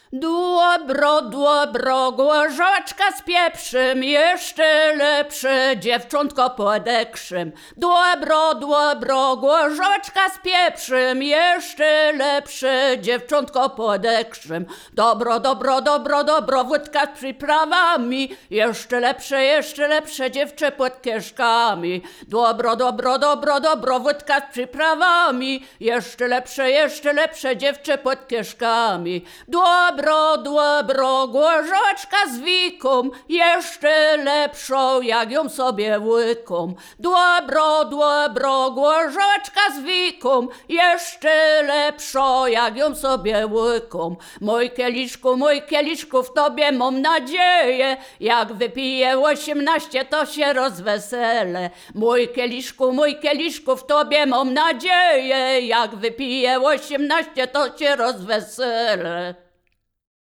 Dobro, dobro, gorzoczka z pieprzem, jeszcze lepsze dziewczątko podekszem. Dobro, dobro, gorzoczka z pieprzem, jeszcze lepsze dziewczątko podekszem. Dobro, dobro, dobro, dobro, wódka z przyprawami, jeszcze lepsze dziewczę pod kieszkami. Dobro, dobro, dobro, dobro, wódka z przyprawami, jeszcze lepsze dziewczę pod kieszkami. Dobro, dobro, gorzoczka z wiką, jeszcze lepszą, jak ją sobie łyką. Dobro, dobro, gorzoczka z wiką, jeszcze lepszą, jak ją sobie łyką. Mój kieliszku, w tobie mam nadzieję, jak wypiję 18, to się rozweselę. Mój kieliszku, w tobie mam nadzieję, jak wypiję 18, to się rozweselę.